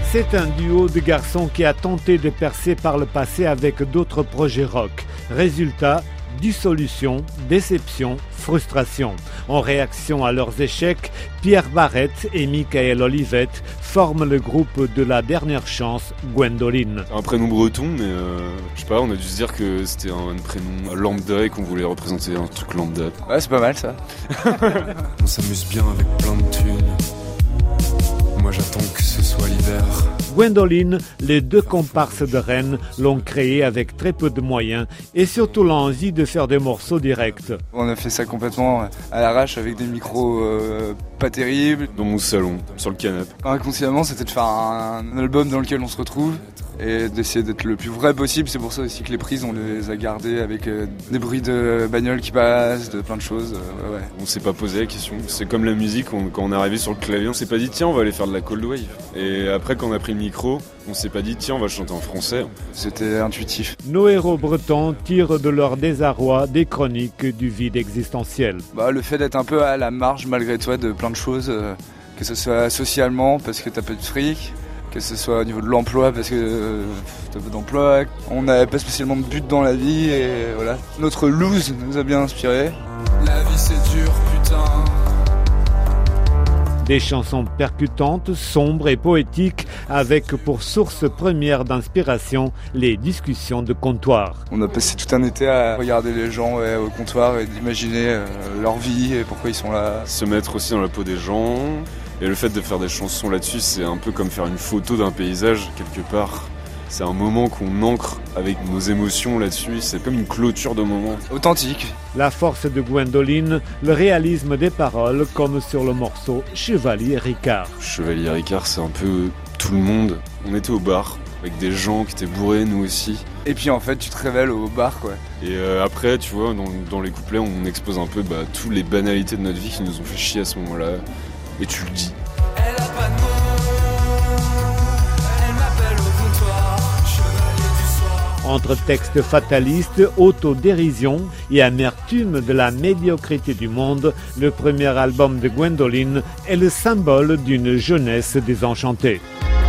C'est un duo de garçons qui a tenté de percer par le passé avec d'autres projets rock. Résultat, dissolution, déception, frustration. En réaction à leurs échecs, Pierre Barrette et Michael Olivette forment le groupe de la dernière chance, Gwendoline. Un prénom breton, mais je sais pas, on a dû se dire que c'était un prénom lambda et qu'on voulait représenter un truc lambda. Ouais, c'est pas mal ça. On s'amuse bien avec plein de thunes. Moi j'attends que ce soit l'hiver. Gwendoline, les deux comparses de Rennes l'ont créé avec très peu de moyens et surtout l'envie de faire des morceaux directs. On a fait ça complètement à l'arrache avec des micros pas terribles. Dans mon salon, sur le canapé. Inconsciemment, c'était de faire un album dans lequel on se retrouve et d'essayer d'être le plus vrai possible. C'est pour ça aussi que les prises, on les a gardées avec des bruits de bagnoles qui passent, de plein de choses. Ouais. On s'est pas posé la question. C'est comme la musique, quand on est arrivé sur le clavier, on s'est pas dit tiens, on va aller faire de la cold wave. Et après, quand on a pris le micro, on s'est pas dit tiens, on va chanter en français. C'était intuitif. Nos héros bretons tirent de leur désarroi des chroniques du vide existentiel. Le fait d'être un peu à la marge malgré toi de plein de choses, que ce soit socialement parce que t'as pas de fric, que ce soit au niveau de l'emploi parce que t'as peu d'emploi. On n'avait pas spécialement de but dans la vie et voilà. Notre loose nous a bien inspiré. La vie c'est dur, putain. Des chansons percutantes, sombres et poétiques avec pour source première d'inspiration les discussions de comptoir. On a passé tout un été à regarder les gens au comptoir et d'imaginer leur vie et pourquoi ils sont là. Se mettre aussi dans la peau des gens. Et le fait de faire des chansons là-dessus, c'est un peu comme faire une photo d'un paysage quelque part. C'est un moment qu'on ancre avec nos émotions là-dessus, c'est comme une clôture de moment. Authentique. La force de Gwendoline, le réalisme des paroles comme sur le morceau Chevalier Ricard. Chevalier Ricard, c'est un peu tout le monde. On était au bar avec des gens qui étaient bourrés, nous aussi. Et puis en fait, tu te révèles au bar quoi. Et après, tu vois, dans les couplets, on expose un peu toutes les banalités de notre vie qui nous ont fait chier à ce moment-là. Et tu le dis. Elle a pas de mots, elle m'appelle au comptoir, chevalier du soir. Entre textes fatalistes, autodérision et amertume de la médiocrité du monde, le premier album de Gwendoline est le symbole d'une jeunesse désenchantée.